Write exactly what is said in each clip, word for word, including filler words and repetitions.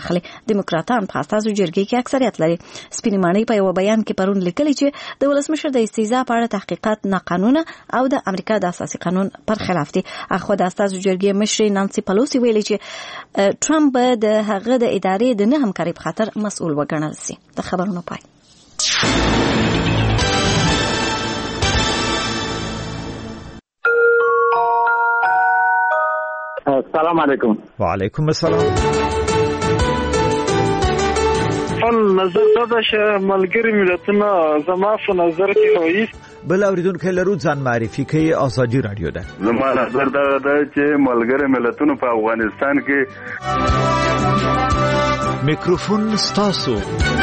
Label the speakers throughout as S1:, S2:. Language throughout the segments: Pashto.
S1: راغلي. دیموکراتان په اساسي جرګې کې اکثریت لري. سپینې ماڼۍ په یو بیان کې پرون لیکلي چې د ولسمشر د استیضاح په اړه تحقیقات ناقانونه او د امریکا د اساسي قانون پر خلاف دي. اخو د اساسي جرګې مشر نانسي پلوسی ویلي چې ټرمپ د هغه د ادارې د نه همکارۍ په خاطر مسؤل وګڼل شي. د خبرونو پای.
S2: السلام علیکم.
S3: وعلیکم السلام.
S4: خپل نظر دا چې ملګری ملتونه زما په نظر کې وایي
S3: بل اوریدونکو لرو ځان معرفي کوي. آزادي رادیو ده.
S5: زما نظر دا ده چې ملګری ملتونه په افغانستان کې
S3: میکروفون ستاسو.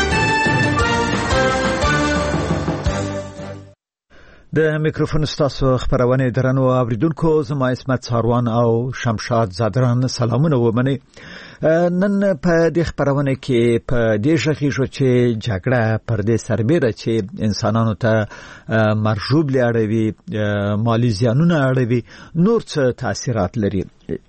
S3: د میکروفون ستاسو خبرونه درنو اوریدونکو، زما اسمت ساروان او شمشاد زادران سلامونه ومني. نن په دې خبرونه کې په دې ژغیږو چې جګړه پر دې سربېره چې انسانانو ته مرجوب لري، مالی زیانونه اړوي، نور څه تاثیرات لري.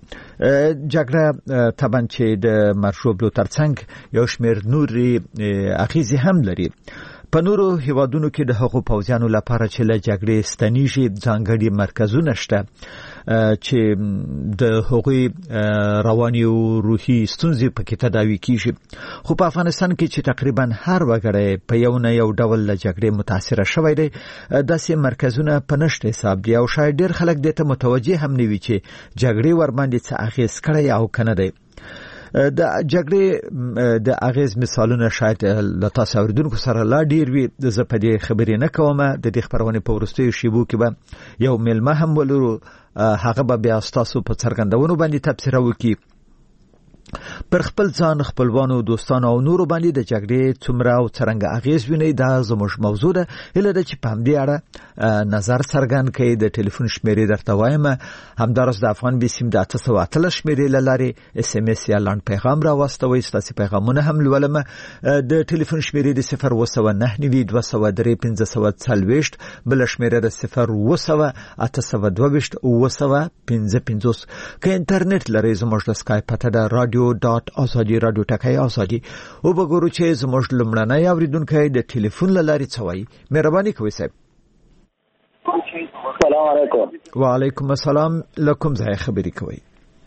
S3: جګړه طبعا چې د مرجوب لو ترڅنګ یو شمېر نوري اغیزې هم لري. په نورو هیوادونو کې د حقوق پوځیانو لپاره چې له جګړې ستنیږي ځانګړي مرکزونه شته چې د حقوقي رواني او روحي ستونزې پکې تداوي کیږي. خو په افغانستان کې چې تقریبا هر وګړی په یو نه یو ډول له جګړې متاثر شوی دی، داسې مرکزونه په نشته حساب دي او شاید ډېر خلک دې ته متوجه هم نه وي چې جګړې ورباندې څه اغیز کړی او کنه دی. د جګړې د اغیز مثالونه شاید له تاسو اوریدونکو سره لا ډیر وي. زه په دې خبرې نه کوم. د دې خبرونه په ورستیو شیبو کې به یو ملمه هم ولرو، هغه به بیا تاسو په څرګندونو باندې تبصره وکړي پر خپل ځان، خپلوانو، دوستانو او نورو باندې د جګړې څومره او څرنګه اغیز ویني. دا زموږ موضوع ده. هله د چې په همدې اړه نظر څرګند کړي. د ټلیفون شمیرې درته وایم، همدارس د افغان بي سیم د اته سوه اتلس شمیرې له لارې اس ام اس یا لاند پیغام راوستوئ. ستاسو پیغامونه هم لولم. د ټلیفون شمیرې د صفر اوه سوه نهه نوي دوه سوه درې پنځه سوه څلوېښت، بل شمیره د صفر اوه سوه اته سوه دوه ویشت اوه سوه پنځه پنځوس. که انټرنیټ لرئ زموږ د اسکایپ پته ده رادیو ډاټ ازادي رادیو ټکای ازادي. او وګورو چې زموږ لمړنۍ اوریدونکو د ټلیفون له لارې څه وایي. مهرباني کوئ صاحب.
S2: السلام علیکم.
S3: وعلیکم السلام. لکم ځای خبرې کوي.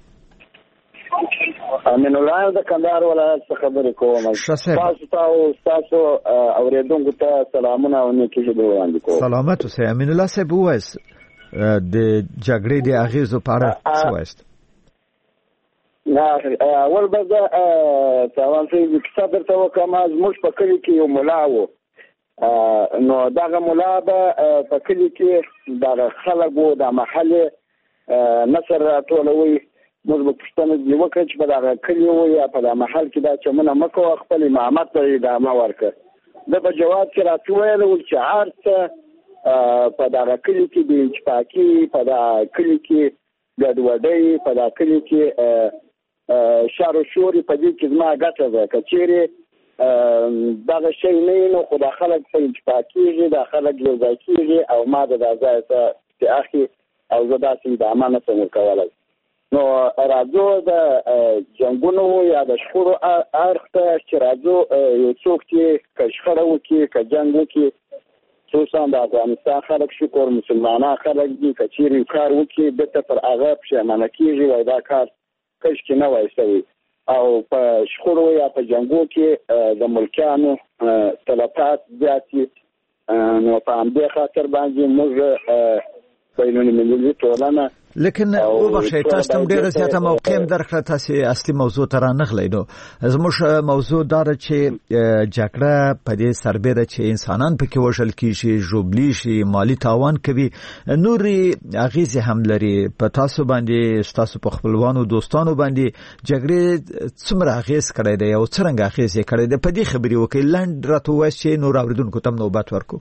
S2: امین الله د کندهار ولایت څخه خبرې کوم. تاسو ته تاسو اوریدونکو ته سلامونه او نیکی ژبه وړاندې کوم.
S3: سلامت اوسئ. امین الله صاحب وایس د جګړې د اغیزو په اړه څه وایست؟
S2: نه اول به دا تاوان چې کیسه درته وکړم. زموږ په کلي کې یو ملا و، نو دغه ملا به په کلي کې دغه خلک و د محلې نثر راټولوي. موږ به پوښتنه دې وکړه چې په دغه کلي و یا په دغه محل کې دا چمونه مه کوه، خپل امامت ته ادامه ورکړه. ده په جواب کې راته ویل ول چې هر څه په دغه کلي کې بې اتفاقي، په دغه کلي کې ګډوډۍ، په دغه کلي کې شر و شور په دې کې زما ګټه ده. که چیرې دغه شی نه وي نو خو دا خلک په اتفاق کېږي، دا خلک یو ځای کېږي او ما د دا ځای ته اخلي او زه داسې ادامه نه شم ورکولی. نو راځو د جنګونو یا د شخړو اړخ ته چې راځو یو څوک چې که شخړه وکړي، که جنګ وکړي، خصوصا د افغانستان خلک شکر مسلمانان خلک دي، که چیرې کار وکړي بېرته پر هغه پښیمانه کېږي وایي دا کار کش کې نه وای شوی. او په شخړو یا په جنګو کې د ملکیانو تلفات زیات دي. نو په همدې خاطر باندې موږ بینالمللي ټولنه
S3: لیکن او بخښئ تاسو ته ډیره زیاته موقع هم درکړه. تاسو اصلي موضوع ته رانغلی. نو زموږ موضوع دا ده چې جګړه په دې سربېره چې انسانان پکې وژل کېږي، ژوبلی شي، مالي تاوان کوي، نورې اغیزې هم لري. په تاسو باندې، ستاسو په خپلوانو دوستانو باندې جګړې څومره اغیز کړی دی او څرنګه اغیز یې کړی دی؟ په دې خبرې وکړئ. لنډ راته ووایاست چې نور اوریدونکو ته هم نوبت ورکړو.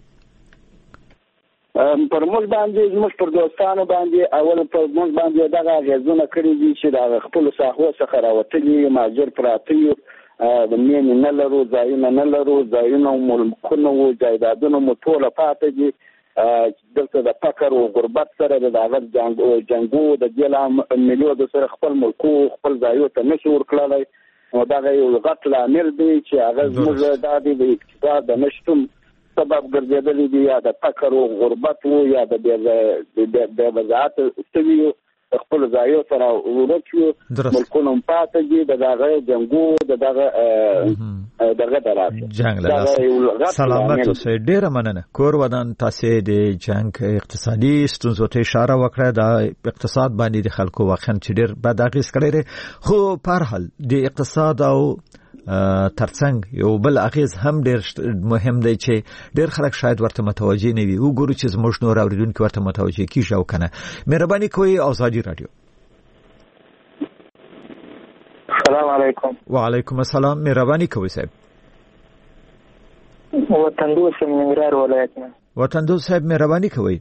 S2: پر موږ باندې، زموږ پر دوستانو باندې اول پر موږ باندې دغه اغیزونه کړي دي چې د خپلو ساحو څخه راوتلي مهاجر پراته یو، د مینې نه لرو، ځایونه نه لرو، ځایونه ملکونه و جایدادونه مو ټوله پاته دي. دلته د فقر او غربت سره د هغه جنګو د دې له ملیو د سره خپل ملکو خپل ځایو ته نشي ورکړلی. نو دا یو غټ لامل دی چې هغه زموږ د اقتصاد د نشتون سبب ګرځېدلی دی، یا د فقر او غربت وو، یا د بې وضاحت ستوي خپل ځایو سره ورک یو ملکونو پاتې دي د دغه جنگو د دغه دغه دراسه
S3: جنگ له سلامت اوسه. ډیره مننه. کور ودان تاسو د جنگ اقتصادي ستونزو ته اشاره وکړه. د اقتصاد باندې د خلکو واخن چې ډیر بد اغیز کړی، خو په هر حال د اقتصاد او ترڅنګ یو بل اغیز هم ډیر مهم دی چې ډیر خلک شاید ورته متوجي نه وي. وګورو چې زموږ نور اوریدونکو ورته متوجي کیږي او کنه. مهرباني کوئ آزادی رادیو.
S6: السلام علیکم.
S3: وعلیکم السلام. مهرباني کوئ صاحب.
S6: وطندوس ننګرهار ولایت نه.
S3: وطندوس صاحب مهرباني کوئ.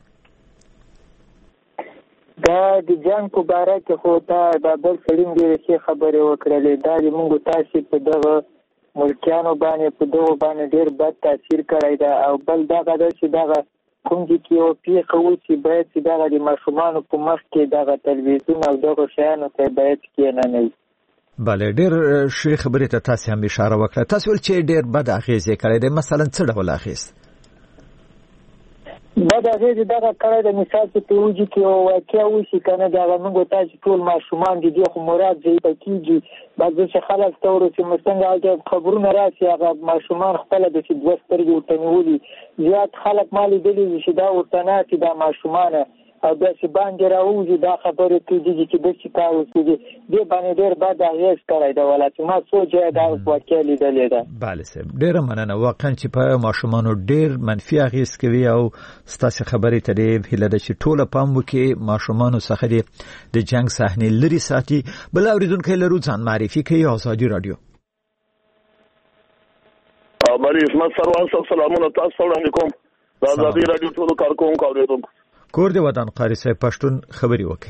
S6: دا د جنگ په باره کې خو دا د بل سلیم ډېرې ښې خبرې وکړلې. دا د موږ تاسې په دغه ملکیانو باندې په دغو باندې ډېر بد تاثیر کړی ده. او بل دغه ده چې دغه کوم ځای کې یو پېښه وشي باید چې دغه د ماشومانو په مخ کې دغه تلویزیون او دغو شیانو ته باید کښېننئ.
S3: بله ډېر ښې خبرې ته تاسې هم اشاره وکړه. تاسې ویل چې ډېر بد اغېز یې کړی دی. مثلا څه ډول اغېز؟
S6: بد اغېز دغه کړی د مثال په توګه کې یو واقعه وشي که نه، دغه موږ تاسې ټول ماشومان دي دې خو مراد ضعیفه کېږي. بعضې چې خلک ته ورسي موږ څنګه هلته خبرونه راسي هغه ماشومان خپله داسې دوه سترګې ورته نیولي. زیات خلک ما لیدلي دي چې دا ورته ناستي دا ماشومانه او داسې باندې راوځي دا خبرې کېږي چې داسې کار وکړي. دې باندې ډېر بد اغېز کړی دی ولا چې ما څو ځایه دا واقعه لیدلې ده.
S3: بله صاحب ډېره مننه. واقعا چې په ماشومانو ډېر منفي اغېز کوي او ستاسې خبرې ته ډېر هیله ده چې ټوله پام وکړي ماشومانو څخه د جنګ صحنې لرې ساتي. بل اورېدونکی لرو ځان معرفي کوي. آزادي رادیو.
S7: مری عصمت سروان صاحب سلامونه تاسو ته وړاندې کوم. د آزادي رادیو ټولو کارکوونکو اورېدونکو
S3: کور دی ودان قاری صاحب پښتون خبري وکي.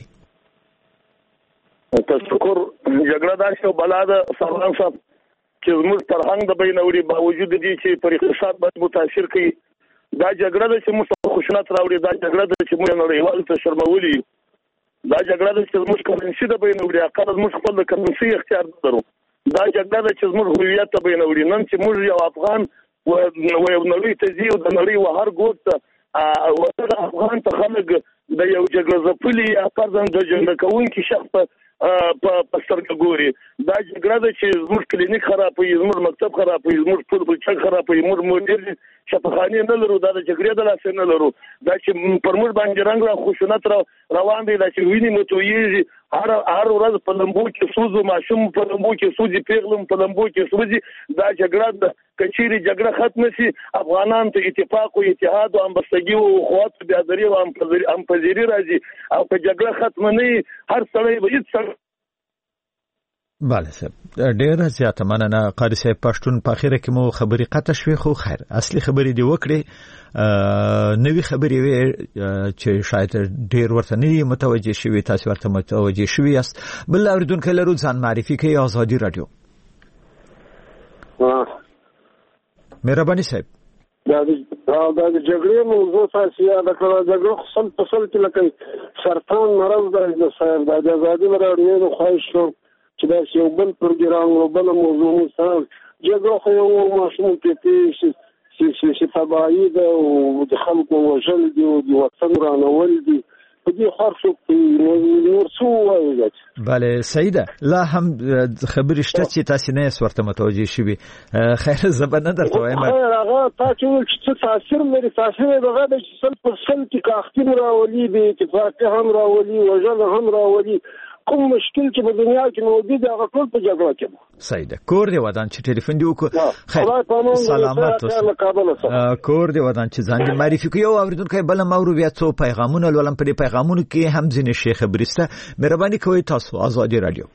S7: تشکر. جګړه دا شو بلا د سروان صاحب چې موږ فرهنګ د بینوري باوجود دي چې پر اقتصاد باندې متاثر کوي. دا جګړه د چې موږ خوشنات راوړي، دا جګړه د چې موږ نړیوال ته شرمولي، دا جګړه د چې موږ کرنسي د بینوري عقل موږ خپل د کرنسي اختیار درو، دا جګړه د چې موږ هویت ته بینوري. نن چې موږ یو افغان و یو نړۍ ته ځي او د نړۍ و هر ګوټ ته او د افغان ته خلک د یو جګړه ځپلي یا فرضاً د جګړه کوونکي شخص په سترګه ګوري. دا جګړه ده چې زموږ کلینیک خرابوي، زموږ مکتب خرابوي، زموږ ټول بچک خرابوي، موږ مدیر شفاخانې نه لرو، دا د جګړې د لاسه نه لرو. دا چې پر موږ باندې رنګ را خشونت را روان دی، دا چې ویني مو تویږي هر هر ورځ په لمبو کې سوزو، ماشوم په لمبو کې سوزي، پیغلم په لمبو کې سوزي. دا جګړه د کچيري جګړه ختم شي، افغانان ته اتفاق او اتحاد او همبستګي او اخوات بیادری او همپذیری راځي او په جګړه ختم نه هر سړی به هیڅ.
S3: بله صاحب ډیره زیاته مننه قاری صاحب. پښتون په اخره کې مو خبرې قطع شوې، خو خیر اصلي خبرې دی وکړې. نوې خبرې وي چې شاید ډیر ورته نه متوجه شوي، تاسو ورته متوجه شوي یاست. بل اوریدونکو لرو ځان معرفي کوي. آزادي رادیو. مهرباني صاحب.
S8: دا د جګړې موضوع تاسو یاد کړئ. جګړه خپل فصل کې لکه سرطان مرض د صاحب د آزادي رادیو خواهش کوم چې دا یو بل پروګرام او بل موضوع مثال جګړه خو یو ماشوم کې چې چې تبعید او د خلکو وژل دي او د وطن رانول دي په دې خرڅو کې نور څه وایي.
S3: بله سیده لا هم خبرې شته چې تاسو نه ورته متوجه شوي. خیر زبر نه درته وایم.
S8: خیر هغه تاسو چې تاثیر لري، تاثیر دغه د سل پر سل کې کاختین راولي، به اتفاق هم راولي، وژل هم راولي. کوم مشکل چې په دنیا کې موجود دی هغه ټول په جګړه کې دی.
S3: سیده کور دی ودان چې ټلیفون دی وکړه. خیر سلامت اوسه. کور دی ودان چې ځان دې معرفي کوي. او اوریدونکو بل مورو بیا څو پیغامونه ولم په پیغامونو کې هم ځینې شیخ خبرسته. مهرباني کوئ تاسو آزادي رادیو.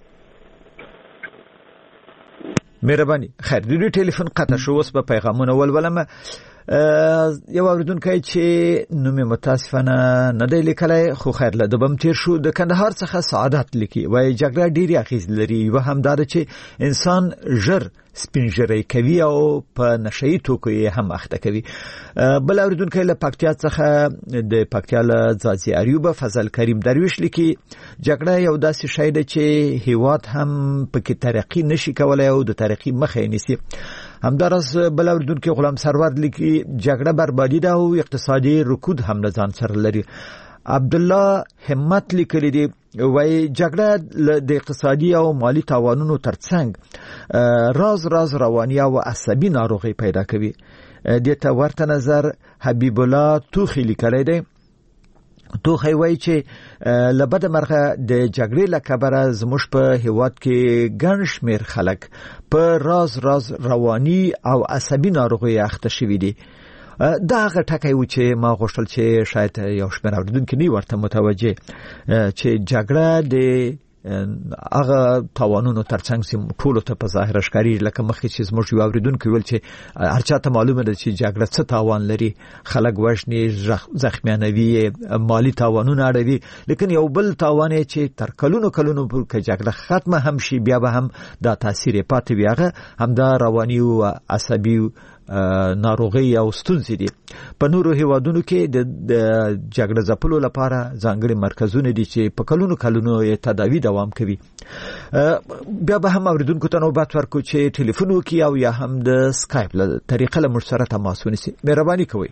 S3: مهرباني. خیر د ټلیفون قطع شو، اوس په پیغامونه ولولم. یو اوریدونکی چې نوم متاسفانه نه دی لیکلی خو خیر له دبم تیر شو د کندهار څخه سعادت لیکي وایي جګړه ډېرې اغېز لري یو هم دا ده چې انسان ژر سپینږیری کوي او په نشهیي توکو یې هم اخته کوي. بل اوریدونکی له پکتیا څخه د پکتیا له ځاځي اریوب فضل کریم درویش لیکي جګړه یو داسې شی ده چې هیواد هم پکې ترقی نشي کولای او د ترقی مخه نیسي. همدارس بل اوریدونکی غلام سرور لیکي جګړه بربادي ده او اقتصادي رکود هم نه ځان سره لري. عبد الله همت لیکلی دی وای جګړه د اقتصادي او مالی تاوانونو ترڅنګ راز راز رواني او عصبي ناروغي پیدا کوي. د ته ورته نظر حبیب الله توخی لیکلی دی. توخی وای چې لبد مرغه د جګړې لکبره زموږ په هیواد کې ګڼ شمېر خلک په راز راز رواني او عصبي ناروغي اخته شوي دي. دا هغه ټکی و چې ما غوښتل چې شاید یو شمېر اوریدونکي نه ورته متوجه چې جګړه د هغه تاوانونو ترڅنګ سیم ټولو ته په ظاهر ښکاري لکه مخکې چې زموږ یو اوریدونکی ویل چې هر چا ته معلومه ده چې جګړه څه تاوان لري خلک وژني زخمیانوي مالی تاوانونه اړوي لیکن یو بل تاوان چې تر کلونو کلونو پورې جګړه ختمه هم شي بیا به هم دا تاثیر پاتې وي هغه همدا رواني او عصبي ناروغي او ستونزې دي. په نورو هیوادونو کې د جګړه ځپلو لپاره ځانګړي مرکزونه دي چې په کلونو کلونو یې تداوی دوام کوي. بیا به هم اوریدونکو ته نوبت ورکړو چې ټلیفون وکړي او یا هم د سکایپ له طریقه له موږ سره تماس ونیسي. مهرباني کوئ.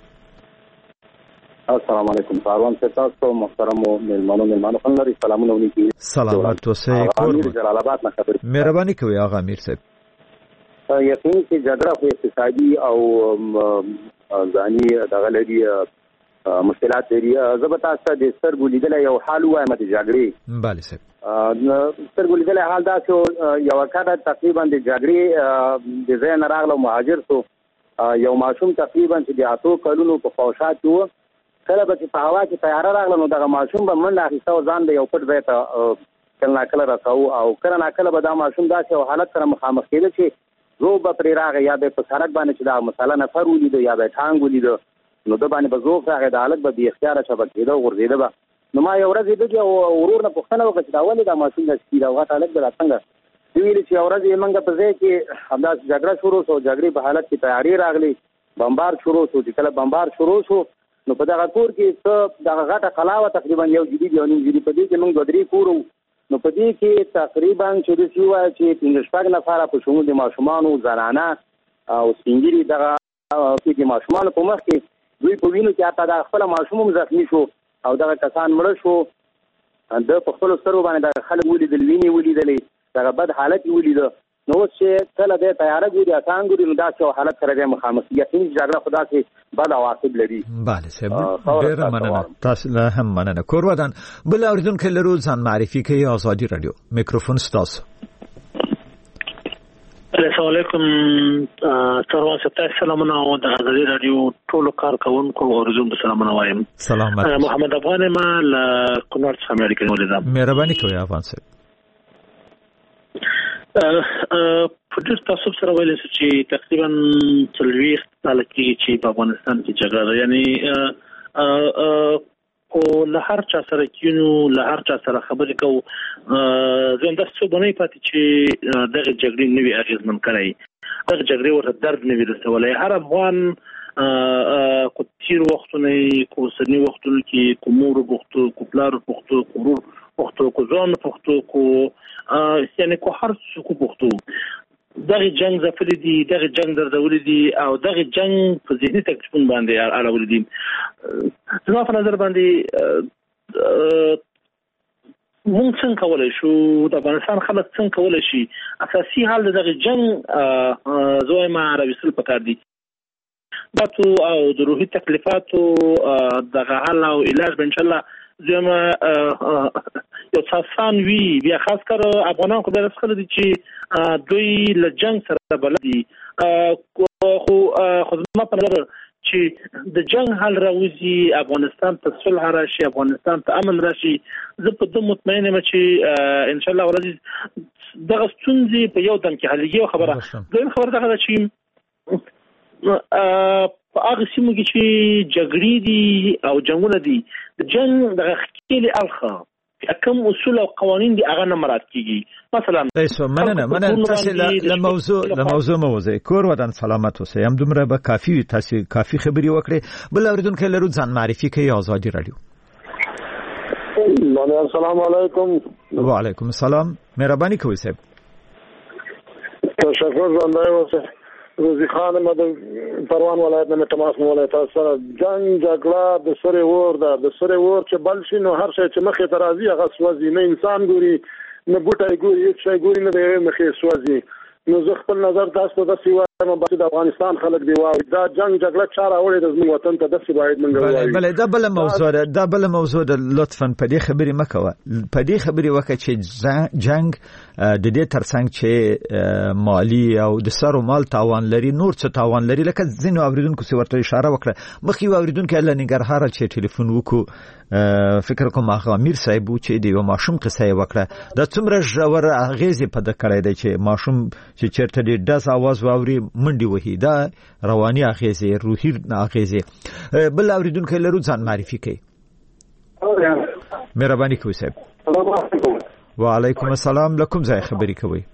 S9: السلام علیکم ساروان سے تاسو محترم مهمانو مهمانو خلری سلامونه ونیسي.
S3: سلامات اوسئ.
S9: جلال آباد نه خبر.
S3: مهرباني کوئ آقا امیر صاحب.
S9: یقین چې جګړه خو اقتصادي او ځاني دغه لري مشکلات لري. زه به تاسو ته د سترګو لیدلی یو حال ووایم د جګړې.
S3: بله صاحب.
S9: سترګو لیدلی حال دا چې یوه کډه تقریبا د جګړې د ځای نه راغله مهاجر سو. یو ماشوم تقریبا چې د اتو کلونو په خواوشا کې و کله به چې په هوا کې تیاره راغله نو دغه ماشوم به منډه اخیسته او ځان به یو پټ ځای ته کله ناکله رساو او کله ناکله به دا ماشوم داسې یو حالت سره مخامخ کېده چې زه به پرې راغی یا به په سړک باندې چې دا مثلا نفر ولیده یا به ټانګ ولیده نو ده باندې به زوف راغی د هلک به بې اختیاره چپه کېده او غورځېده به. نو ما یو ورځ یې دغې ورور نه پوښتنه وکړه چې دا ولې دا ماشوم داسې کېده او غټ هلک به دا څنګه دوی ویلي چې یو ورځ یې موږ په ځای کې همداسې جګړه شروع شو جګړې په حالت کې تیاري راغلې بمبار شروع شو چې کله بمبار شروع شو نو په دغه کور کې څه دغه غټه قلا وه تقریبا یو جدي یو نیم جدي په دې کې موږ دوه درې کور وو نو په دې کې تقریبا چې داسې ووایه چې پنځه شپږ نفره په شمول د ماشومانو زنانه او سپین ږیري دغه کې د ماشومانو په مخ کې دوی په وینو کې حتی دغه خپله ماشوم هم زخمي شو او دغه کسان مړه شو ده په خپلو سترګو باندې دغه خلک ولیدل وینې ولیدلې دغه بد حالت یې ولیده نو اوس چې کله دی تیاره ګوري اسان ګوري نو داسې یو حالت سره دی مخامخ یقیني جګړه خو داسې بد عواقب لري.
S3: بله صاحب ډېره مننه تاسو له هم مننه. کور ودان بل اورېدونکی لرو ځان معرفي کوي ازادي راډیو میکروفون ستاسو.
S10: السلام علیکم سروان صاحب سلامونه او د ازادي راډیو ټولو کارکونکو اورېدونکو سلامونه وایم.
S3: سلام
S10: محمد افغان ما له کونړ څخه امریکا ولیدم.
S3: مهرباني کوئ افغان صاحب.
S10: په ډېر تعصب سره ویلی شو چې تقریبا څلوېښت کاله کېږي چې په افغانستان کې جګړه ده یعنې خو له هر چا سره کینو له هر چا سره خبرې کوو زه همداسې څوک به نه وي پاتې چې دغې جګړې نه وي اغېزمن کړی دغې جګړې ورته درد نه وي رسولی. هر افغان کو تیر وختونه کو اوسني وختونو کې کو مور پوښتو کو پلار پوښتو کو ورور پوښتو کو ځوان پوښتو کو یعنې کو هر څوک پوښتو دغه جنگ ځپلي دي دغه جنگ دردولي دي او دغه جنگ په ذهني تکلیفون باندې اړولي دي. زما په نظر باندې مونږ څنګه کولی شو د افغانستان خلک څنګه کولی شي اساسي حال د دغه جنگ زه وایم راویستل پکار دي باتو او د روحي تکلیفاتو دغه حل او علاج به انشاءالله زما یو څاسان وی بیا خاص کر افغانان خو دغه خلک دي چې دوی له جنگ سره بلد دي خو خو زما په نظر چې د جنگ حل راوځي افغانستان ته صلح راشي افغانستان ته امن راشي زه په دې مطمئن یم چې ان شاء الله ورځ دغه ستونزې په یو دم کې حلېږي. خبره دویم خبره دغه ده چې په هغه سیمو کې چې جګړې دي او جنگونه دي د جنگ د خېلې الخه کوم اصول او قوانين دي هغه نه مراعات کیږي. مثلا
S3: ایسو مننه مننه تاسو له موضوع له موضوع موضوع کور ودان سلامت اوسئ. هم دومره به کافي تاسو کافي خبري وکړي. بل اوریدونکو لرو ځان معرفي کوي آزادي رادیو.
S8: السلام علیکم.
S3: و علیکم السلام. مهرباني کوئ صاحب.
S8: تشکر زنده اوسئ. روزی خان ما د پروان ولایت نه تماس ولایت سره جنگ جګړه د سره ور ده د سره ور چې بل شي نو هر شي چې مخې ته راځي هغه سوځي، نه انسان ګوري نه بوټي ګوري، هیڅ شي ګوري نه د مخې سوځي. نو زه خپل نظر تاسو ته داسې وایم چې د افغانستان خلک دی وايي دا جنگ جګړه چا راوړې د زموږ وطن ته داسې باید منګو وایي.
S3: بله دا بل موضوع ده دا بل موضوع ده. لطفا په دې خبرې مکوه په دې خبرې وکړه چې جنگ د دې ترڅنګ چې مالی او د سر او مال تاوان لري، نور څه تاوان لري. لکه ځینو اوریدونکو څه ورته اشاره وکړه مخکې اوریدونکو له ننګرهار چې ټلیفون وکړو فکر کوم هغه امیر صاحب چې د یو ماشوم قصه یې وکړه دا څومره ژور اغیزې په د کړی دی چې ماشوم چې چیرته د داس आवाज واوري منډي وهي دا رواني اغیزې روحي اغیزې. بل اوریدونکو لرو ځان معرفي کوي. مهرباني کوئ صاحب. وعلیکم السلام. لکم ځای خبري کوي.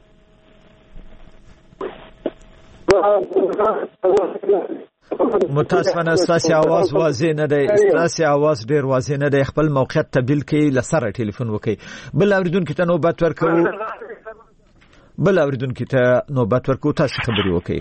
S3: متاسفانه ستاسو आवाज واضح نه دی. ستاسو आवाज ډیر واضح نه دی. خپل موقعیت تبدیل کړئ لسره ټلیفون وکړئ. بل اوریدونکو ته نوبت ورکو بل اوریدونکو ته نوبت ورکو تاسو خبري وکړئ.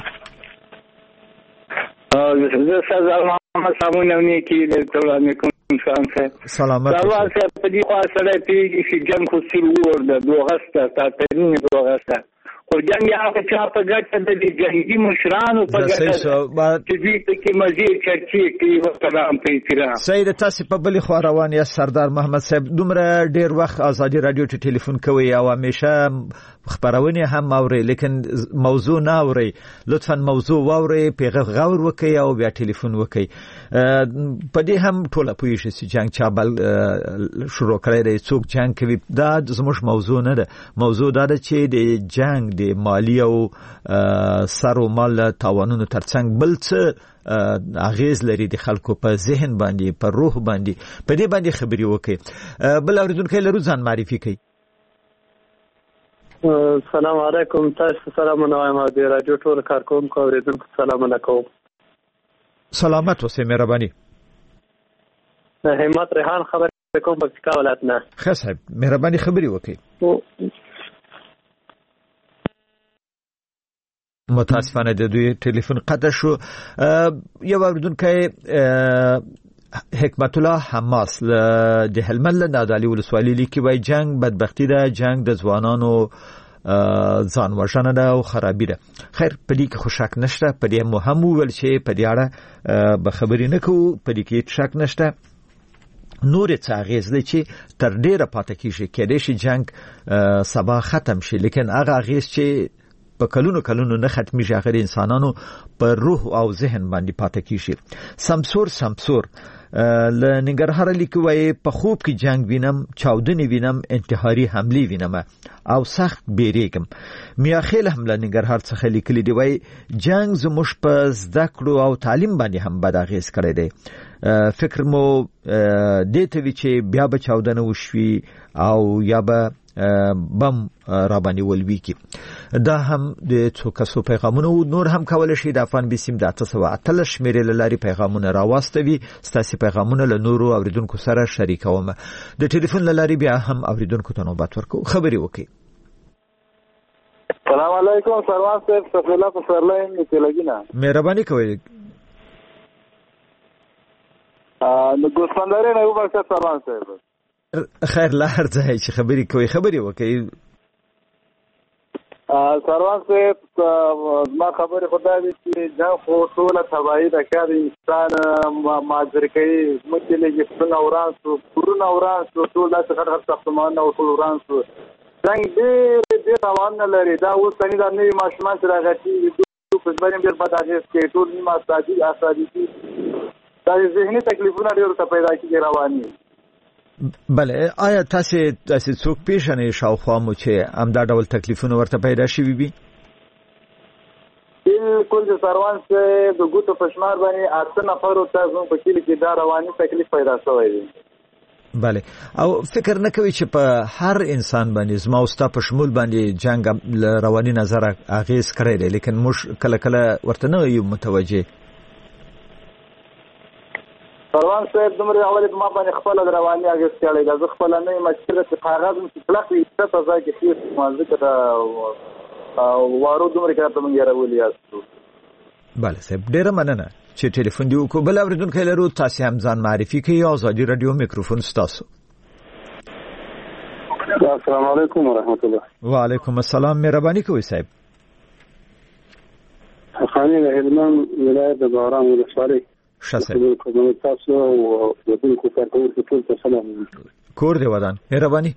S11: زه سلام محمد صابون نو کې د تولانه کوم
S3: سلامت
S11: سلام صاحب په دې خوا سره پیږي چې جنگ خو سیر ور ده دوغسته تا ترين دوغسته خو جنگ هغه چا په ګټه د جنگي مشرانو په ګټه چې دې کې مزید چرچې کوي وکړم په احترام.
S3: سید تاسو په بلی خو روان یا سردار محمد صاحب دومره ډیر وخت آزادي رادیو ته ټلیفون کوي او همیشه خبرونه هم اوري لیکن موضوع نه اوري. لطفا موضوع واوري پیغام غور وکي او بیا ټلیفون وکي. په دې هم ټوله پوي شي چې جنگ چا بل شروع کړی دی څوک جنگ کوي. دا زموږ موضوع نه ده. موضوع دا ده چې د جنگ د مالی او سر او مال تاوانونو ترڅنګ بل څه اغیز لري د خلکو په ذهن باندې په روح باندې په دې باندې خبري وکي. بل اوریدونکو لرو ځان معرفي کوي.
S12: السلام علیکم. تاسو سلام نوایم د رادیو ټول کارکونکو اوریدونکو سلام علیکم.
S3: سلامت اوسئ. مهرباني.
S12: همت ریحان خبر کوم پکتیکا ولایت نه.
S3: ښه صاحب مهرباني خبري وکړئ. متاسفانه د دوی ټلیفون قطع شو. یو اوریدونکی حکمت الله حماس د هلمند له نادعلي ولسوالۍ لیکي وای جنگ بدبختی ده، جنگ د ځوانانو ځان وژنه ده او خرابي ده. خیر په دې کې خو شک نشته. په دې مو هم ویل چې په دې اړه به خبرې نه کوو. په دې کې شک نشته. نور څه اغیز لري چې تر ډیره پاتې کیږي کېدای شي جنگ سبا ختم شي لیکن هغه اغیز چې په کلونو کلونو نه ختميږي هغه انسانانو په روح او ذهن باندې پاتې کیږي. سمسور سمسور ل ننګرهار لیکوي په خوب کې جنگ وینم، چاودنې وینم، انتحاري حمله وینم او سخت بیریګم. میاخیل هم ل ننګرهار څخه لیکلي دی وای جنگ زموږ په زده کړو او تعلیم باندې هم بد اغیز کړی دی. فکر مو دې ته وی چې بیا به چاودنه وشوي او یا به بم را باندې ولوي کی. دا هم د څو کسو پیغامونه نور هم کول شي. د افغان بسیم د تاسو اتل شمیرې لاري پیغامونه راوستوي. ستاسو پیغامونه له نورو اوریدونکو سره شریکوم. د ټلیفون لاري بیا هم اوریدونکو ته نوبت ورکو خبري وکي.
S13: السلام علیکم سروان صاحب صفی الله په سرلاین کې لګینا.
S3: مهرباني کوئ.
S13: ا نو ګوسفندره نه وباسه سروان صاحب.
S3: خیر لهر ځای چې خبري کوي خبري وکي.
S13: سروان صاحب ما خبره خدای دې چې دا خو ټول تبعی د کار انسان ماجر کوي متلې څنګه اوران سو پرونه اوران سو ټول د خطر ساختمان او ټول اوران سو څنګه دې دې روان نه لري. دا اوس څنګه د نوې ماشومان سره غټي په ځبریم ډیر بد اغیز کوي. ټول نیمه سادي اسادي دا ذهني تکلیفونه ډیر ته پیدا کیږي رواني.
S3: بله آیا تاسو تاسو څوک پیژنې شاوخوا مو چې هم دا ډول تکلیفونه ورته پیدا شي وي؟
S13: بالکل د سروان څخه د ګوتو په شمار باندې اته نفر ته زموږ په کلی کې دا رواني تکلیف پیدا شوی دی.
S3: بله او فکر نه کوي چې په هر انسان باندې زما او ستا په شمول باندې جنگ رواني نظر اغیز کړی دی لیکن موږ کله کله ورته نه یو متوجه.
S13: سروان صاحب دومره اول ما باندې خپل رواني اغیز کړی دا زه خپل نه مشکله چې کاغذ مې پلاک یې څه ځای کې خیر مازه کړه وارو دومره کړه موږ راولي یاستو.
S3: بله صاحب ډیره مننه چې ټلیفون دی وکړو. بل اوریدونکو لرو تاسو هم ځان معرفي کړئ. آزادي رادیو میکروفون ستاسو.
S8: السلام علیکم ورحمت الله.
S3: وعلیکم السلام. مهرباني کوئ صاحب.
S8: خاني د هلمند ولایت د باران ولسوالۍ
S3: شاسه
S8: تاسو او ودونکو کارکونکو ټول ته سلام.
S3: کور دی ودان. مهرباني.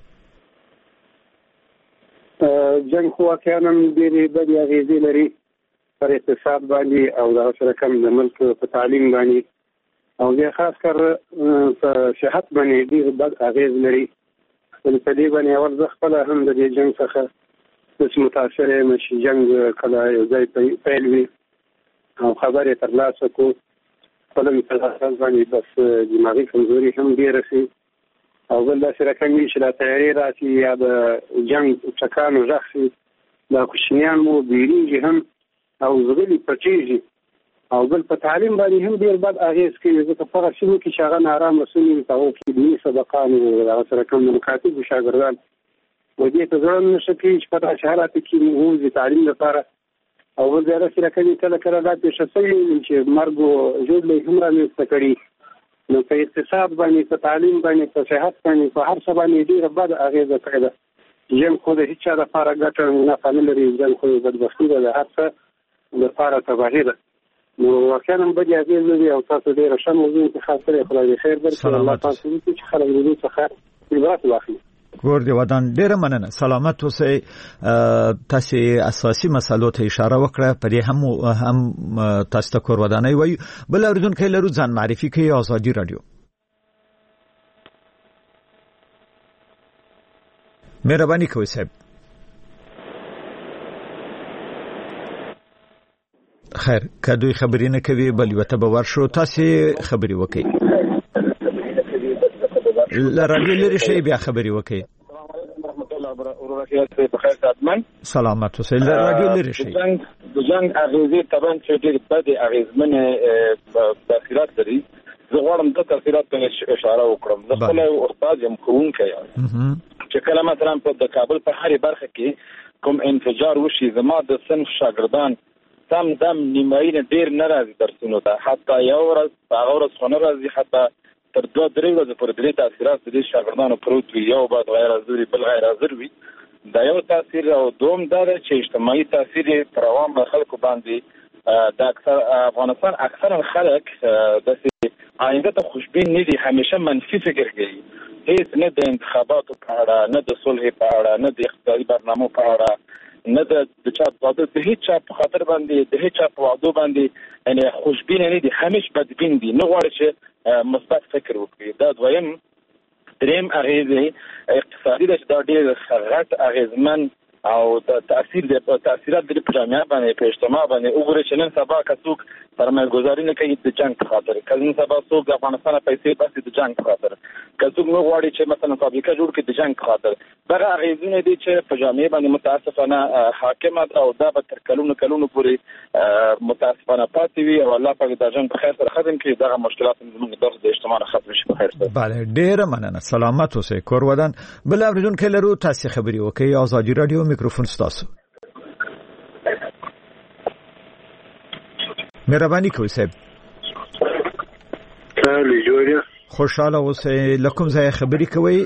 S8: جنگ خو واقعا ډېرې بدې اغېزې لري پر اقتصاد باندې او دا سره کم د ملک په تعلیم باندې او بیا خاص کر په صحت باندې ډېر بد اغېز لري. په دې باندې اول زه خپله هم د دې جنگ څخه داسې متاثر یم چې جنگ کله یو ځای پیل وي او خبر یې ترلاسه کړو خپله مې په اساس باندې بس دماغي کمزوري هم ډېره شي او بل داسې رقم وي چې دا تیارې راشي یا د جنگ ټکانو غږ شي دا کوچنیان مو بیریږي هم او زغلي پټېږي او بل په تعلیم باندې هم ډېر بد اغېز کوي ځکه په هغه سیمو کې چې هغه نارامه سوي په هغو کې دیني سبقان وو هغه سره کوم د مکاتبو شاګردان و دې ته زړه نشه کوي چې په داسې حالاتو کې موږ د تعلیم لپاره او بل ځای داسې رقم کله کله دا پېښه شوې چې مرګ و ژوبله هم رامنځته کړي. نو په اقتصاد باندې په تعلیم باندې په صحت باندې په هر څه باندې ډېره بده اغېزه کړې ده. جنګ خو د هېچ چا لپاره ګټه نفع نه لري. جنګ خو بدبختي ده د هر څه لپاره تباهي ده. نو واقعا هم بدې اغېز لري او تاسو ډېره ښه موضوع انتخاب کړې. خدای دې خیر درکړي. الله تاسو وکړي چې خلک د دې څخه عبرت واخلي.
S3: کور دی ودان. ډیره مننه. سلامت اوسئ. تاسو اساسي مسلو ته اشاره وکړه پرې هم هم تاسو ته کور ودانای وای. بل اوریدونکو لرو ځان معرفي کوي. آزادي رادیو. مهرباني کوئ صاحب. خیر کدوې خبرې نه کوي بل یو ته باور شو تاسو خبرې وکړئ. لرادیو لري شي بیا خبرې وکړئ. سلامت اوسئ. رادیو لري شي.
S14: د جنگ اغیزې طبعا چې ډېر بد اغیزمنه تاثیرات لري. زه غواړم د تاثیرات ته اشاره وکړم. زه خپل استاد یم ښوونکی یم چې کله مثلا په د کابل په هرې برخه کې کوم انفجار وشي زما د صنف شاګردان سم دم نیمایي نه ډېر نه راځي درسونو ته. حتی یو ورځ په هغه ورځ خو نه راځي حتی تر دوه درې ورځې پورې درې تاثیرات د دې شاګردانو پروت وي. یو بعد غیر حاضر وي بل غیر حاضر وي. دا یو تاثیر او دوم دا دی چې اجتماعي تاثیر یې پر عوامو خلکو باندې د اکثر افغانستان اکثرا خلک داسې آینده ته خوشبین نه دي. همیشه منفي فکر کوي. هیڅ نه د انتخاباتو په اړه نه د صلح په اړه نه د اقتصادي برنامو په اړه نه د چا وعده د هیڅ چا په خاطر باندې د هیڅ چا په وعدو باندې یعنی خوشبین نه دي. همیشه بدبین دي. نه غواړي چې مثبت فکر وکړي. دا دویم. دریم اغیزې اقتصادي ده چې دا ډېر غټ اغیزمن او د تاثیر د تاثیرات د په جامعه باندې په اجتماع باندې وګورئ چې نن سبا که څوک سرمایه ګذاري نه کوي د جنګ په خاطر. که نن سبا څوک د افغانستان پیسې باسي د جنګ په خاطر. که څوک نه غواړي چې مثلا فابریکه جوړ کړي د جنګ په خاطر. دغه اغیزونه دي چې په جامعه باندې متاسفانه حاکمه ده او دا به تر کلونو کلونو پورې متاسفانه پاتې وي او الله پاک دا جنګ په خیر سره ختم کړي. دغه مشکلات زموږ د اجتماع نه ختم شي په خیر سره.
S3: بله ډېره مننه. سلامت اوسئ. کور ودان. بل اوریدونکو لرو تاسو خبرې وکړئ. آزادي رادیو میکروفون ستاسو. مهرباني کوئ صاحب.
S8: تعالی جوړه.
S3: خوشاله اوسئ. لکم ځای خبرې کوئ.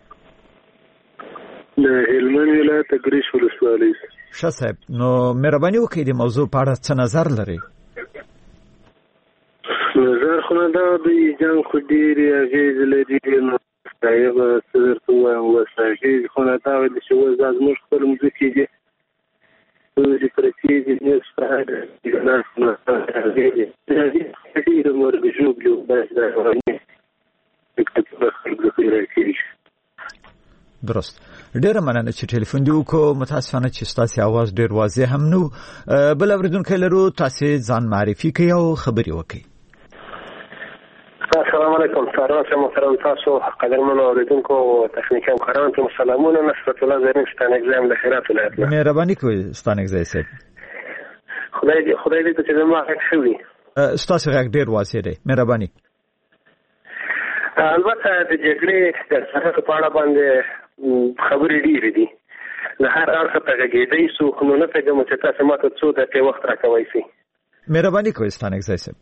S8: د هلمند ولایت ګریش ولسوالۍ.
S3: ښه صاحب نو مهرباني وکړئ د موضوع په اړه څه نظر لرئ؟
S8: نظر خو نه دا د جنګ خو ډېرې اغېزې لري. نو هغه څه درته ووایم اوس اغېزې خو نه دا ویل چې اوس دا زموږ خپل مځکې دي چې پرتې دي نس په اړه لاس نه اغېزې ډېره مرګ ژوبلې او داسې دا
S3: درست. ډیره مننه چې ټلیفون دی وکړو. متاسفانه چې تاسو आवाज ډیر واضح هم نو. بل اوریدونکو لرو، تاسو ځان معرفي کړئ او خبري وکړئ.
S15: السلام علیکم. سلام محترم تاسو قدرمن اوریدونکو او تخنیکي همکارانو ته سلامونه. نصرت الله زرین ستانګزام له خیرات ولایت.
S3: مهرباني کوئ ستانګزای صاحب.
S15: خدای خدای دې ته زما حق شوي.
S3: ستاسو غږ ډیر واضح دی. مهرباني.
S15: البته د جګړې د سره په اړه باندې خبرې ډېرې دي. له هر اړخه ته غږېدی سو، نو نه پوهېږم چې تاسو ماته څو دقیقې وخت راکوی شئ.
S3: مهرباني کوئ ستانګزای صاحب.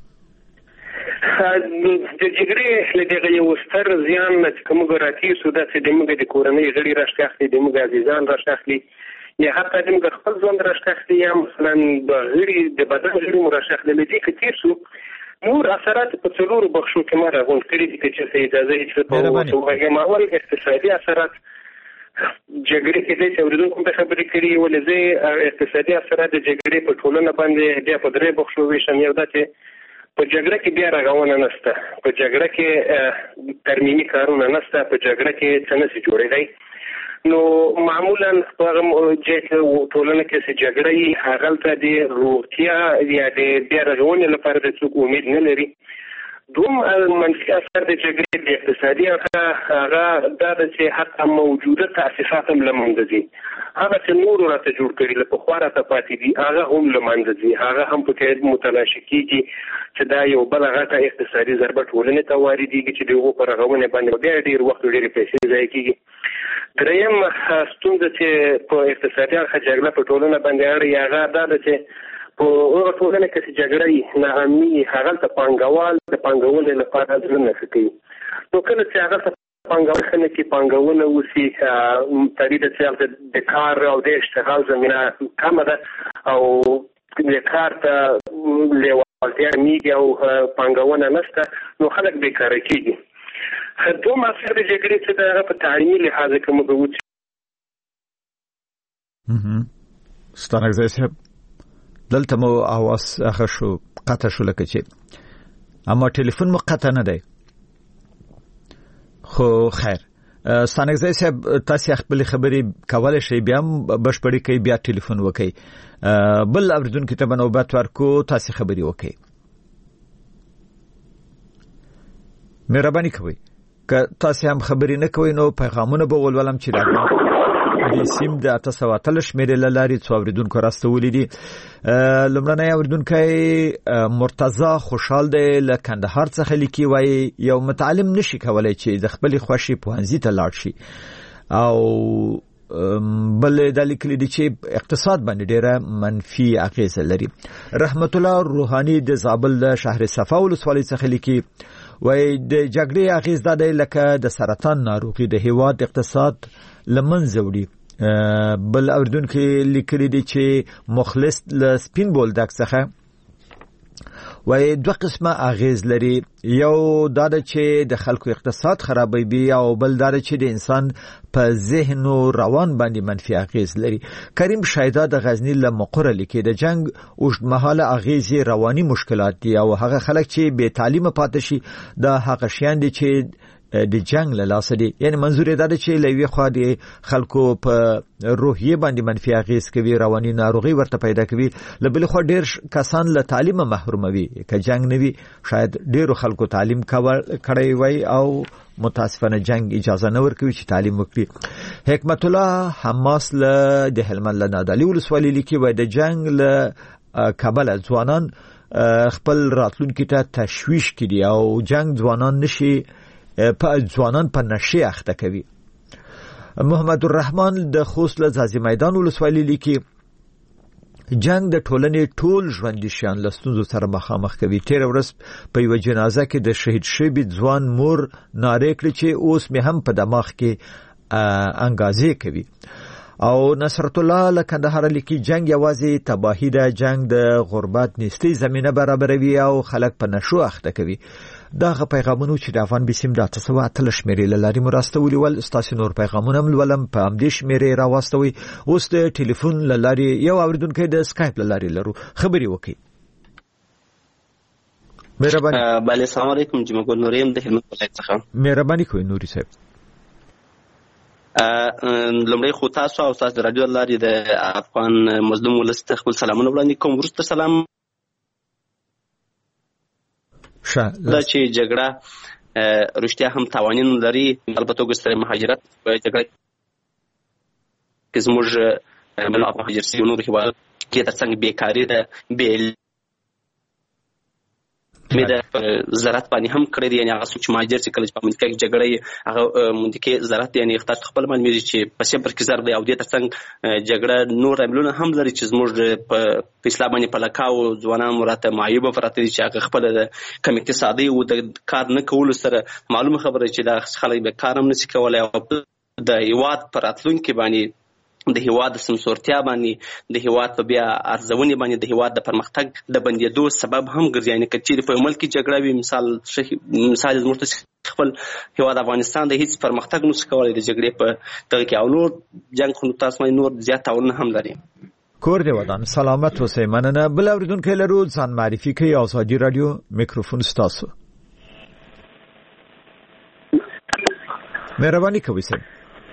S15: د جګړې له دغه یو ستر زیان نه چې کومه ګراتي سو دا چې د موږ د کورنۍ غړي راښکاخلي، د موږ عزیزان راښکاخلي، یا حتی د موږ خپل ژوند راښکاخلي، یا مثلا د غړي د بدن غړي مو راښکاخلي. له دې که تېر سو نور اثرات په څلورو بخشو کې ما راغونډ کړي دي چې اجازه یې چې په وګړي اول اقتصادي اثرات جګړې کې د اوریدونکو په خبرې کړي، ولې زه اقتصادي اثرات د جګړې په ټولنه باندې بیا په درې بخشو ویشم. یو دا چې په جګړه کې بیا رغونه نشته، په جګړه کې ترمیمي کارونه نشته، په جګړه کې څه نشي جوړېدی. نو معمولا په ټولنه کې چې جګړه یې هغلته د روغتیا یا د بیا رغونې لپاره د څوک امید نه لري. دوم منفي اثر د جګړې د اقتصادي هغه دا ده چې حتی موجوده تاسیسات هم له منځه ځي. هغه چې نورو راته جوړ کړي له پخوا راته پاتې دي هغه هم له منځه ځي، هغه هم پکې متلاشي کېږي چې دا یو بله غټه اقتصادي ضربه ټولنې ته واردېږي چې د هغو په رغونې باندې بیا ډېر وخت ډېرې پیسې ضایع کېږي. دریم ستونزه چې په اقتصادي اړخه جګړه په ټولنه باندې اړي هغه دا ده چې په هغه ټولنه کې چې جګړه یې ناامني هغلته پانګوال د پانګونې لپاره زړه نه ښه کوي. نو کله چې هغلته پانګوال ښه نه کړي، پانګونه وسي، تولید چې هلته د کار او د اشتغال زمینه کمه ده او د کار ته لیوالتیا کمېږي او پانګونه نشته، نو خلک بېکاره کېږي. دوم اثر د جګړې چې د هغه په تعلیمي لحاظ کې موږ وڅ
S3: ستانګزای صاحب دلته مو اواز هغه شو قطع شو لکه چې اما ټلیفون مو قطع نه دی. خو خیر ستانګزای صاحب تاسو خپل خبرې کولای شئ بیا بشپړی کوي، بیا ټلیفون وکړئ. بل اوریدونکو ته نوبت ورکو، تاسو خبرې وکړئ. مهرباني کوئ که تاسو هم خبرې نه کوئ نو پیغامونه به ولولم چې دا د سیم د اته سوه اتلس شمېرې له لارې څو اوریدونکو راستولي دي. لومړنی اوریدونکی مرتضی خوشحال دی له کندهار څخه لیکي، وایي یو متعلم نشي کولی چې د خپلې خوښې پوهنځي ته لاړ شي، او بل د لیکلي دي چې اقتصاد باندې ډیره منفي اغیزه لري. رحمت الله روحاني د زابل د شهر صفا ولسوالۍ څخه لیکي، وای د جګړې اغیز د لکه د سرطان ناروغي د هیواد اقتصاد لمنځه وړي. بل اوریدونکو لیکلي دي چې مخلص ل سپین بولدک څخه وای دوه قسمه اغیز لري، یو دا چې د خلکو اقتصاد خرابوي او بل دا چې د انسان په ذهن او روان باندې منفي اغیز لري. کریم شایدا د غزنی له مقر لیکي د جنگ اوږدمهاله اغیز رواني مشکلات دي او هغه خلک چې بے تعلیمه پاتې شي دا هغه شیان دي چې د جنگ له لاسه دي. یعنی منظور دا ده چې لوی خو د خلکو په روحیه باندې منفي اغیز کوي، رواني ناروغي ورته پیدا کوي، لبل خو ډیر کسان له تعلیم محروموي. که جنگ نوي شاید ډیرو خلکو تعلیم کړی وای او متاسفانه جنگ اجازه نه ورکوي چې تعلیم وکړي. حکمت الله حماس له د هلمند له نادعلي ولسوالۍ لیکي، وای د جنگ له کابل ځوانان خپل راتلونکي ته تشویش کړي او جنگ ځوانان نشي په ځوانان په نشي اخته کوي. محمد الرحمن د خوست له ځاځي میدان ولسوالۍ لیکي، جنگ د ټولنې ټول ژوندي شیان له ستونزو سره مخامخ کوي. تیر ورځ په یو جنازه کې د شهید شوی ځوان مور ناره کړې چې اوس مې هم په دماغ کې انګازې کوي. او نصرت الله له کندهار لیکي، جنگ یوازې تباهي ده، جنگ د غربت نيستي زمينه برابروي او خلک په نشو اخته کوي. داغه پیغامونو چې د افغان بسیم د اته سوه اتلس شمېرې له لارې مرستولي ول. ستاسو نور پیغامونه هم لولم په همدې شمېرې راواستوي. اوس د ټلیفون له لارې یو اوریدونکی د سکایپ له لارې لرو، خبرې وکړئ. مهرباني.
S16: بله السلام علیکم، جمعه ګل نوریم د هلمند ولایت څخه.
S3: مهرباني کوئ نوري صاحب.
S16: لومړی خو تاسو او تاسو د رادیو لارې د افغان مظلوم ولس ته خپل سلامونه وړاندې کوم. وروسته سلام دا چې جګړه رښتیا هم تاوانین لري، البته ګستره مهاجرت په جګړه کې زموږ بل مهاجر سي نور هیواد کې ترڅنګ بیکاری ده، بې مې د زراعت باندې هم کړی دی. یعنې هغه څوک چې مهاجر چې کله چې په امریکا کې جګړه یې هغه منطقې زراعت یعنې تاسو خپل معلومېږي چې په صفر کې ضرب دی، او دې ترڅنګ جګړه نور عاملونه هم لري چې زموږ په اسلام باندې په لکاو ځوانان راته معیوبه پراته دي چې هغه خپله د کم اقتصادي او د کار نه کولو سره معلومه خبره چې دا خلک به کار هم نشي کولی، او د هېواد په راتلونکي باندې د هېواد د سمسورتیا باندې د هېواد په بیا ارزونې باندې د هېواد د پرمختګ د بندېدو سبب هم ګرځي. یعنې که چېرې په یو ملک کې جګړه وي، مثال مثال زموږ ته خپل هېواد افغانستان د هېڅ پرمختګ نشي کولی د جګړې په دغه کې، او نور جنګ خو تاسو باندې نور زیات تاوانونه هم لري.
S3: کور دې ودان، سلامت اوسئ. مننه. بل اورېدونکی لرو، ځان معرفي کوي. ازادي راډیو میکروفون ستاسو. مهرباني کوئ صاحب.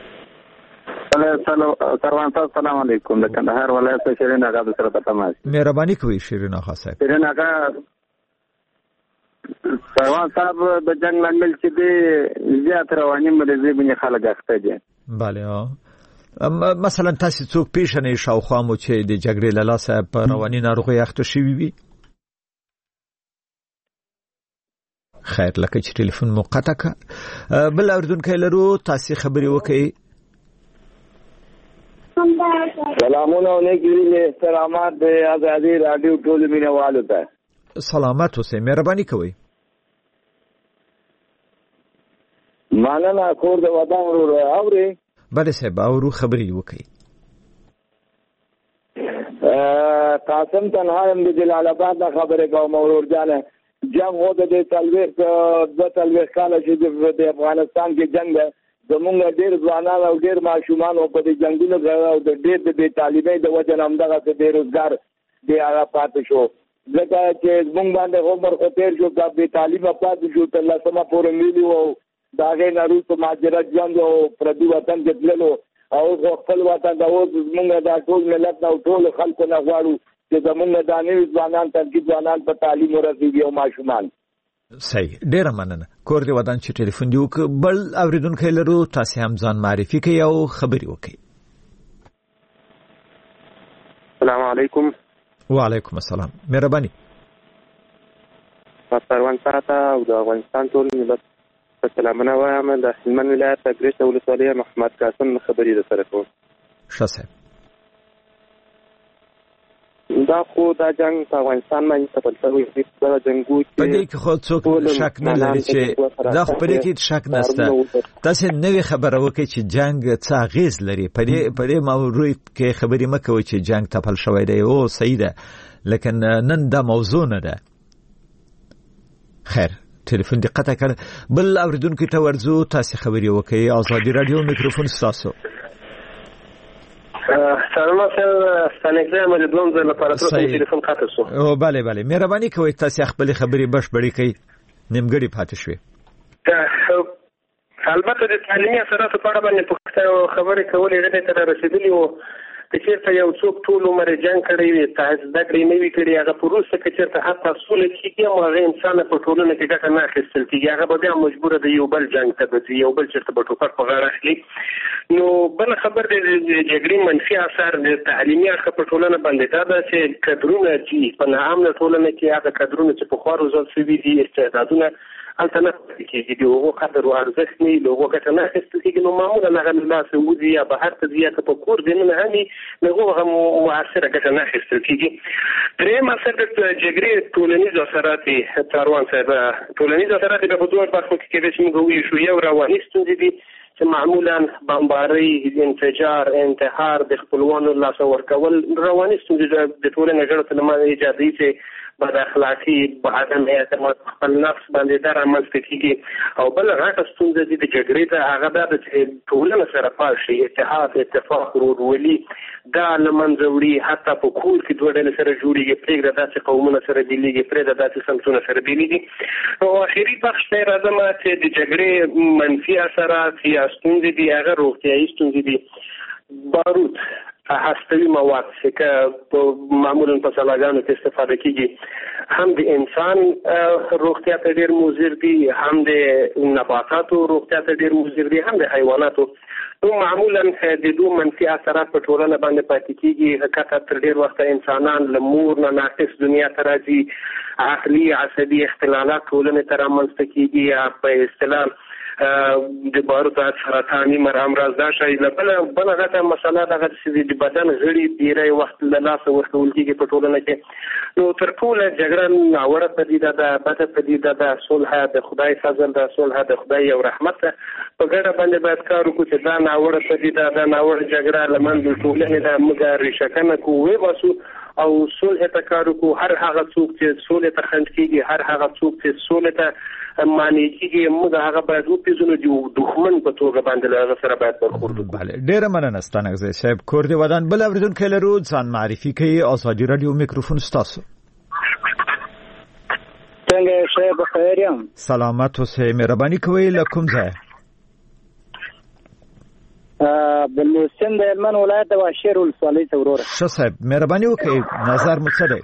S9: سلام السلام علیکم. د کندهار ولایت شیرین آغا د سره تماس.
S3: مهرباني کوئ شیرین آغا صاحب.
S9: شیرین آغا سروان صاحب د جنگ لامل چې دی زیات رواني مریضي باندې خلک اخته دي.
S3: بله، مثلا تاسو څوک پیژنئ شاوخوا مو چې د جګړې له لاسه په رواني ناروغۍ اخته شوي وي؟ خیر، لکه چې ټلیفون مو قطع کړه. بل اورېدونکی لرو، تاسو خبرې وکړئ.
S2: سلامونه او نیک احترامات د ازادي رادیو ټول مینوالو ته.
S3: سلامت اوسئ. مهرباني کوئ.
S2: مننه. کور د ودان ورو اوري.
S3: بله صاحب، اورو خبرې وکړئ.
S2: قاسم تنها هم د جلال آباد نه خبرې کوم. ورور جانه جنگ هو د تلويخ د تلويخ کاله چې د افغانستان کې جنگ ده، زمونږ ډېر ځوانان او ډېر ماشومان او په دې جنګونو او د ډېر د بې تعلیمۍ د وجه نه همدغه د بېروزګار دی هغه پاتې شو، ځکه چې زمونږ باندې عمر خو تېر شو، دا بې تعلیمه پاتې شو، تر لسمه پورې ملي وو، د هغې نه وروسته مهاجرت ژوند او پردي وطن کې تللو، او اوس خپل وطن د اوس زمونږ دا ټول ملت نه او ټولو خلکو نه غواړو چې زمونږ دا نوي ځوانان تنکي ځوانان په تعلیم ورسېږي او ماشومان.
S3: صحیح، ډیره مننه. کور دې ودان چې ټلیفون دی وک. بل اوریدونکو لرو، تاسو هم ځان معرفي کړئ او خبرې وکړئ.
S17: السلام علیکم.
S3: وعلیکم السلام. مهرباني.
S17: سروان صاحب او د افغانستان ټول ملت په سلامونه وایم. د هلمند ولایت اګریش ولسوالۍ محمد قاسم خبرې در سره کوم.
S3: ښه صاحب.
S17: دا خو دا جنگ په افغانستان باندې تپل شوی دی. دا جنګو
S3: په دې کې خو څوک شک نه لري چې دا خو په دې کې شک نشته. تاسو نوې خبره وکړئ چې جنگ څه اغېز لري. په دې په دې موضوع کې خبرې مه کوئ چې جنگ تپل شوی دی. او صحیح ده، لیکن نن دا موضوع نه ده. خیر، ټلیفون دې قطع کړ. بل اوریدونکو ته ورځو، تاسو خبرې وکړئ. ازادي راډیو میکروفون ستاسو.
S15: سلام سره ستنګره مې د دوم ځل لپاره تاسو ټلیفون قطع شو.
S3: او bale bale مهرباني کوئ تاسو خپل خبرې بشپړې کړئ، نیمګړې پاتې شوې.
S15: البته د تعلیمي اثراتو په اړه باندې پوښتنه خبرې کولې غوډه تر رسیدلې وو. چې چیرته یو څوک ټول عمر جنگ کړی وي، تاسو د کړی نه وی کړی، هغه پروسه کې چیرته حتی اصول کېږي او هغه انسان په ټولنه کې ګټه نه اخیستل کېږي، هغه به بیا مجبور دی یو بل جنگ ته ځي، یو بل چیرته په ټوپک په غاړه اخلي. نو بل خبر دی د جګړې منفي اثر د تعلیمي اړخ په ټولنه باندې دا ده چې کډرونه چې په ناامنه ټولنه کې هغه کډرونه چې په خور وزل شوي دي، استعدادونه هلته نه کېږي، د هغو قدر او ارزښت نه د هغو ګټه نه اخیستل کېږي. نو معمولا هغه له لاسه وځي یا بهر ته ځي یا که په کور دننه هم وي، د هغو هغه مؤثره ګټه نه اخیستل کېږي. درېیم اثر د جګړې ټولنیز اثرات دي. کاروان صاحب، ټولنیز اثرات به په دوه برخو کې کېدای شي موږ وویشو. یو رواني ستونزې دي چې معمولا بمبارۍ، انفجار، انتحار، د خپلوانو لاسه ورکول، رواني ستونزې د ټولنې غړو ته له منځه ایجادوي چې بد اخلاقی عدم اعتماد خپل نفس باندې دا رامنځته کیږي او بل غټه ستونزه دي د جګړې د هغه د ټولنې سره پال شي اتحاد اتفاق ورولي دا لمنځه وړي حتی په کور کې دوه ډلې سره جوړیږي پرېږده داسې قومونه سره بیلیږي پرېږده داسې صنفونه سره بیلیږي نو اخري بخش ته راځم چې د جګړې منفي اثرات یا ستونزې دي هغه روغتیایي ستونزې دي بارود هستوي مواد چې معمولا په سلاګانو کې استفاده کیږي هم د انسان روغتیا ته ډیر مضر دي هم د نباتاتو روغتیا ته ډیر مضر دي هم د حیواناتو نو معمولا د دوه منفي اثرات په ټولنه باندې پاتې کیږي حقیقت تر ډیر وخت انسانان له مور نه ناقص دنیا ته راځي عقلي عصبي اختلالات ټولنې ته رامنځته کیږي په اصطلاح د بارود سرطاني مرامراض دا شی بل بل غته مسله دغه چې د بدن غړي ډیری وخت له لاسه ورکول کیږي په ټولنه کې نو تر ټوله جګړه ناوړه پدیده ده بده پدیده ده صلح د خدای فضل ده صلح د خدای او رحمت ده په ګډه باندې باید کار وکړو چې دا ناوړه پدیده ده ناوړه جګړه لمنځه ټولنه ده موږ ریشکنه کوو واسو او صلح ته کار وکړو هر هغه څوک چې صلح ته خنډ کیږي هر هغه څوک چې صلح ته معنی کیږي موږ هغه باید وپیژنو چې دښمن په توګه باندې له هغه سره باید برخورد وکړو.
S3: بله ډیره مننه ستانه صاحب کور دی ودان بل اوریدونکو لرو ځان معرفي کوي ازادي رادیو میکروفون ستاسو.
S18: څنګه شیخ بخیر یم؟
S3: سلامت اوسئ مهرباني کوئ له کوم ځای؟
S18: بلوچستان د هلمند ولایت د واشیر ولسوالۍ ته وروره.
S3: ښه صاحب مهرباني وکړئ نظر مو څه دی؟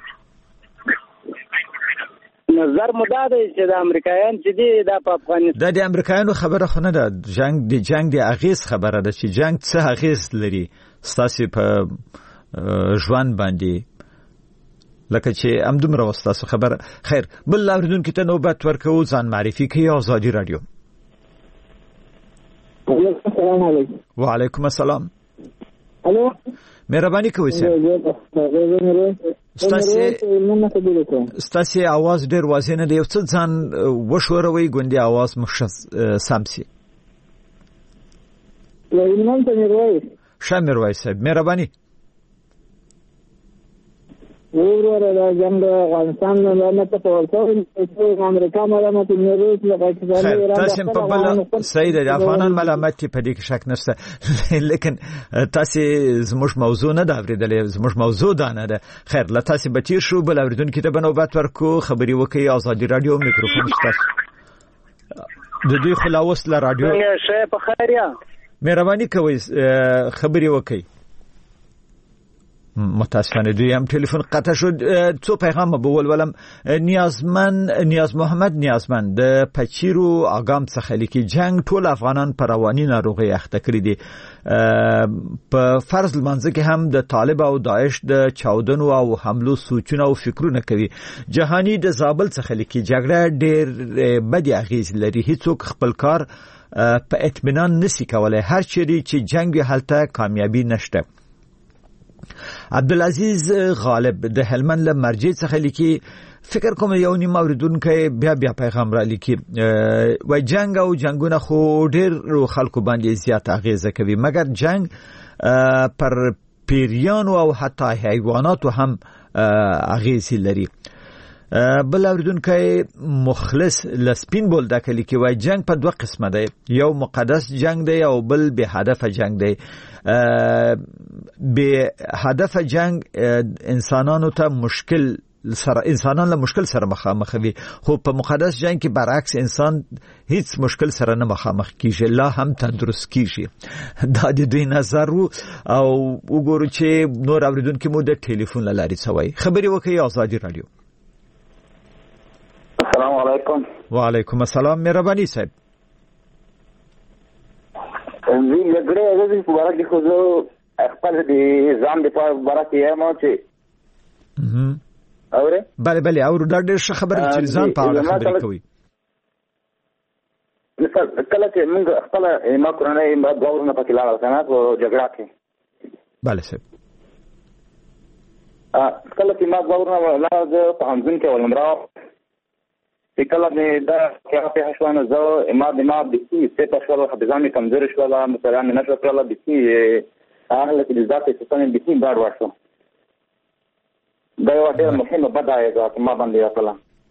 S18: نظر مو دا دی چې د امریکایان چې دي دا په افغانستان
S3: دا د امریکایانو خبره خو نه ده جنگ د جنگ د اغیز خبره ده چې جنگ څه اغیز لري ستاسو په ژوند باندې لکه چې همدومره ستاسو خبره. خیر بل اوریدونکو ته نوبت ورکوو ځان معرفي کوي ازادي رادیو.
S19: السلام علیکم.
S3: وعلیکم السلام.
S19: الو
S3: مهرباني کوئ سر ستاسو ستاسو आवाज ډیر واضح نه دی یو څه ځان وشوروي ګوندې आवाज مخ سمسي
S19: وینم ته میروي
S3: شامر وای صاحب مهرباني
S19: ورور د جنگ افغانستان نه نه ته ورته چې امریکا ملامت میروي چې پاکستان ایران
S3: تاسو په بل سید د افغانان ملامت په دې کې شک نشته لیکن تاسو زموږ موضوع نه دا ورېدلې زموږ موضوع دا نه ده. خیر لا تاسو بچی شو بل اوریدونکو ته بنوبت ورکو خبري وکي ازادي رادیو میکروفون تاسو د دې خلاص له رادیو
S18: شیخ بخیر یا
S3: مهرباني کوئ خبري وکي. متاسفانه دوی هم تلفن قطع شد. څو پیغام به ولولم. نیازمن نیاز محمد نیازمن د پچیرو اقام څخه لیکي جنگ ټول افغانان پر رواني ناروغي اخته کړی دي په فرض لمانځه کې هم د طالب او داعش د چاودنو او حملو سوچونه او فکرونه کوي. جهانی د زابل څخه لیکي جګړه ډېر بد اغیز لري هیڅوک خپل کار په اطمینان نشي کولای هر چیرې چې جنگ هلته کامیابی نشته. عبدالعزیز غالب د هلمند له مرجع څخه لیکي فکر کوم یو نیم اوریدونکو بیا بیا پیغام را لیکي و جنگ او جنگونه خو ډېر خلکو باندې زیات اغیزه کوي مګر جنگ پر پیریانو او حتی حیواناتو هم اغیزه لري. بل اوریدونکو مخلص لسپین بولدک لیکي وای جنگ په دوه قسمه دی یو مقدس جنگ دی او بل به هدف جنگ دی. به هدف جنگ انسانانو ته مشکل سره انسانان له مشکل سره مخامخ وي خو په مقدس جنگ کې برعکس انسان هیڅ مشکل سره نه مخامخ کیږي لا هم تندرست کیږي. دا د دوی نظر او وګورو چې نور اوریدونکو مو د ټلیفون لاري سوي خبري وکي ازادي رادیو.
S2: السلام علیکم.
S3: وعلیکم السلام مهرباني صاحب.
S2: زی لګړې د دې مبارک خو زه خپل د ځان د پاره مبارک یم چې اوره
S3: بله بله او دا ډېر ښه خبره چې ځان په اړه خبرې کوي.
S2: مثلا کله چې موږ خپل ما کورنۍ ما باور نه پکې لاړ کنه په جګړه کې
S3: بله صاحب
S2: ا کله چې ما باور نه لاړ په همزن کې ولمرا کله نه دا چې په حشوانه زه ما د ما د سی په تاسو په ځان کمزور شو لا مثلا نه نشو کړل د سی اهل کې د ذات څخه د سی بار ورسو
S9: دا یو ډېر مهمه بدایي ده په ما باندې راغله.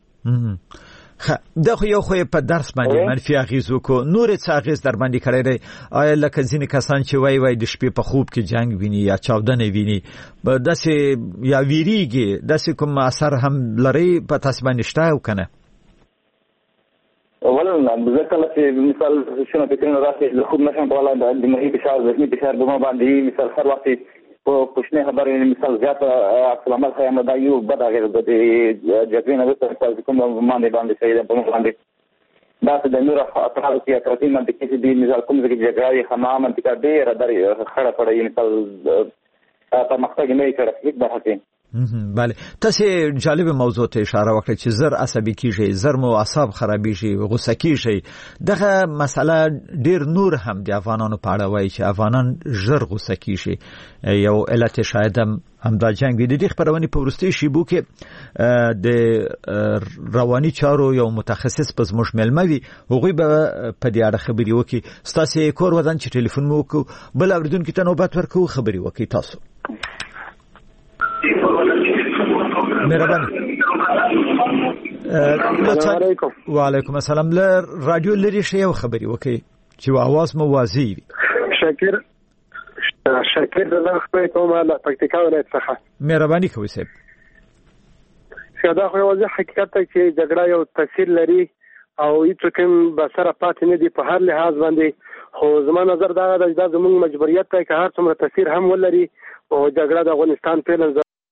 S3: دا خو یو خو په درس باندې منفي اغیز وکړو، نور څه اغیز در باندې کړی دی؟ آیا لکه ځینې کسان چې وای وای د شپې په خوب کې جنگ ویني یا چاودنې ویني داسې یا ویریږي، داسې کوم اثر هم لري په تاسو باندې شته او که نه؟
S9: اولا زه کله چې مثال شنو فکرونه راشي د خوب نشم کولی، د دماغي فشار ذهني فشار په ما باندې مثال هر وخت په کوچنۍ خبرې مثال زیاته عکس العمل ښیم، دا یو بد اغېز ده د جګړې نه وروسته کوم باندې باندې شوی ده په موږ باندې. داسې د نورو افرادو کې اطرافي منطقې چې دي مثال کوم ځای کې جګړه وي هماغه منطقه ډېره درې خړه پړه وي مثال پرمختګ نه وي کړی هېڅ برخه کې.
S3: بله، تاسو جالب موضوع ته اشاره وکړه چې زر عصبي کیږي، زر مو اعصاب خرابېږي، غوسه کیږي. دغه مسله ډیر نور هم د افغانانو په اړه وایي چې افغانان ژر غوسه کیږي. یو علت شاید هم همدا جنگ وي. د دې خبرونې په وروستي شیبو کې د رواني چارو یو متخصص په زموږ مېلمه وي، هغوی به په دې اړه خبرې وکړي. ستاسو کور ودان چې ټلیفون مو وکړو، بل اورېدونکي ته نوبت ورکوو، خبرې وکړي تاسو. مهرباني. السلام علیکم. وعلیکم السلام. ل رادیو لري شی او خبري وکي چې आवाज مو واضح وي.
S12: شاکر شاکر زه خپل کومه لا پکتیکا ولایت څخه.
S3: مهرباني کوي صاحب.
S12: دا خو واضح حقیقت ته چې جګړه یو تاثیر لري او هیڅ کوم بسره پاتې نه دی په هر لحاظ باندې، خو زما نظر دا ده چې دا زموږ مجبوریت دی که هر څومره تاثیر هم ولري او جګړه د افغانستان پیلن.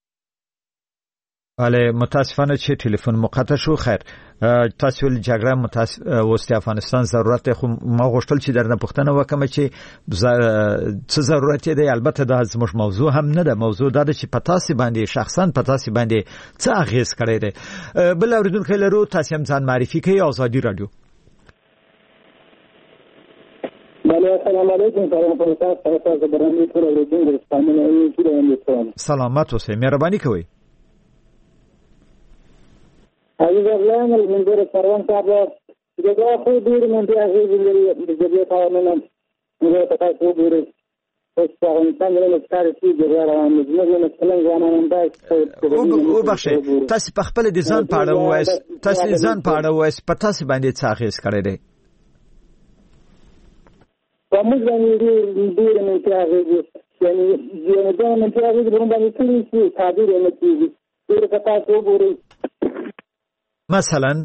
S3: بله، متاسفانه چې ټلیفون مقطع شو. خیر، تاسو ول جګړه متاسف وسط افغانستان ضرورت خو ما غوښتل چې درنه پوښتنه وکم چې څه ضرورت دی. البته دا زموږ موضوع هم نه ده، موضوع دا ده چې په تاسو باندې شخصا په تاسو باندې څه اغیز کړی دی. بل اوریدونکو لرو، تاسو هم ځان معرفي کړئ. آزادي رادیو.
S19: بله، السلام علیکم.
S3: سلامت اوسئ، مهرباني کوئ.
S19: عزیز اغلام المنظر سروان صاحب جگہ خود دیر منطقه اغیز لري د جګړې قوانینو موږ ته تاسو ګورئ اوس په افغانستان کې له ستاره چې جګړه روانه ده، موږ له څلور ځوانان باید
S3: او بخښئ تاسو په خپل د ځان په اړه وایئ، تاسو د ځان په اړه وایئ، په تاسو باندې څه اغیز کړی دی؟
S19: په موږ باندې ډېر منطقه اغیز یعنې دا منطقه اغیز په موږ باندې کړي چې تعبیر یې نه کېږي. ډېر په تاسو وګورئ
S3: مثلا.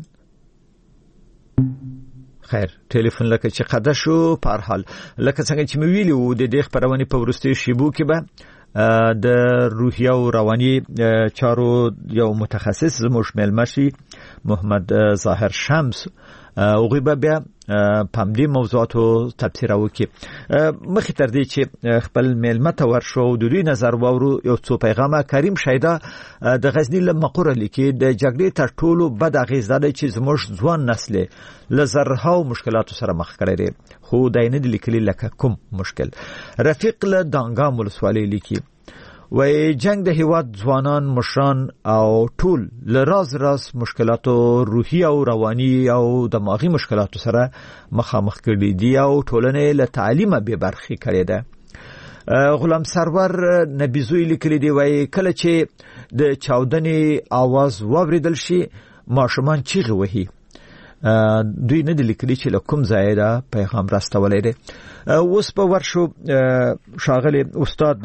S3: خیر، ټلیفون لکه چې قده شو. په هر حال لکه څنګه چې مې ویلي وو، د دې خبرونې په وروستیو شیبو کې به د روحیه او رواني چارو یو متخصص زموږ مېلمه شي، محمد ظاهر شمس. هغوی به بیا په همدې موضوعاتو تبصره وکړي. مخکې تر دې چې خپل مېلمه ته ورشو او د دوی نظر واورو، یو څو پیغامه. کریم شیدا د غزني له مقوره لیکي د جګړې تر ټولو بد اغېز دا دی چې زموږ ځوان نسل له زرهاو مشکلاتو سره مخ کړی دی، خو دا یې نه دي لیکلي لکه کوم مشکل. رفیق له دانګام ولسوالۍ لیکي وای جنگ د هیواد ځوانان، مشران او ټول له راز راز مشکلاتو روحي او رواني او دماغي مشکلاتو سره مخامخ کړي دي او ټولنه له تعلیمه به برخې کړي ده. غلام سرور نبیزوی لیکلی دی وای کله چې د چاودنې आवाज واوریدل شي ماشومان چیغې وهي. دوی نه د لیکلي چې له کوم ځای دا پیغام راستولی دی. اوس په ورشو ښاغلی استاد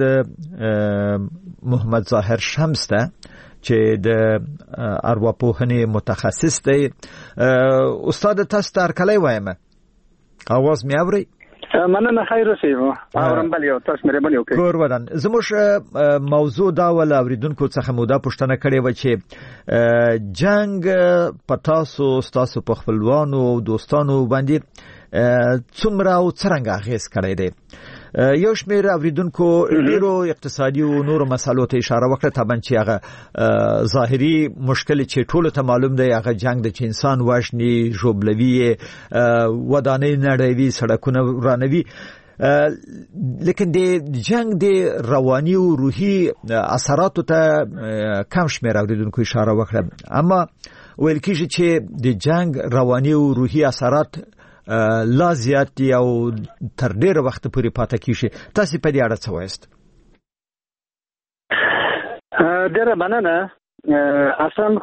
S3: محمد ظاهر شمس ته چې د ارواپوهنې متخصص دی. استاد تاسو ته هرکلی وایم، اواز مې اورئ؟
S18: مننه، خیر اوسئ. اورم بل یو تاسو مې بل یو کې
S3: کور ودان. زموږ موضوع دا ول اوریدونکو څخه مو دا پوښتنه کړې و چې جنگ په تاسو تاسو په خپلوانو او دوستانو باندې څومره او څرنګه اغیز کړی دی. یو شمېر اوریدونکو ډیرو اقتصادي او نورو مسالو ته اشاره وکړه، طبعا چې هغه ظاهري مشکل چې ټولو ته معلوم دی هغه جنگ د چې انسان وژني، ژوبلوي، ودانۍ نړوي، سړکونه ورانوي. لیکن د جنگ د رواني او روحي اثراتو ته کم شمېر اوریدونکو اشاره وکړه، اما ویل کېږي چې د جنگ رواني او روحي اثرات لا زیات دي او تر ډیره وخت پورې پاتې کیږي. تاسو په دې اړه څه وایست؟
S18: ډیره مننه.
S6: اصلا